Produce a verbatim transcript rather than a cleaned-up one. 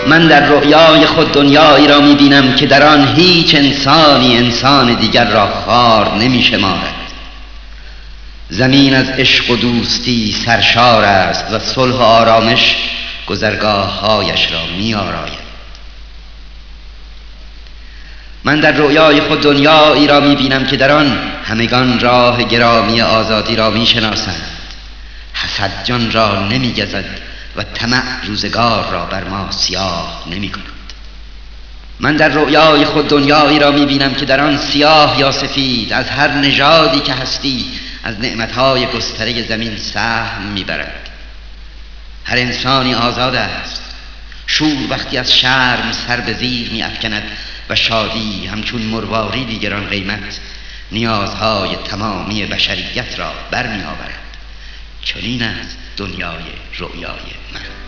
من در رؤیای خود دنیایی را می‌بینم که در آن هیچ انسانی انسان دیگر را خوار نمی‌شمارد. زمین از عشق و دوستی سرشار است و صلح و آرامش گذرگاه‌هایش را می‌آراید. من در رؤیای خود دنیایی را می‌بینم که در آن همگان راه گرامی آزادی را می‌شناسند. حسد جان را نمی‌گزد و طمع روزگار را بر ما سیاه نمی‌کند. من در رؤیای خود دنیایی را می‌بینم که در آن سیاه یا سفید از هر نژادی که هستی از نعمتهای گستره زمین سهم می‌برد. هر انسانی آزاد است. شور وقتی از شرم سر به زیر می‌افکند و شادی همچون مرواریدی گران قیمت نیازهای تمامی بشریت را برمی‌آورد. چنین است دنیای رؤیای من.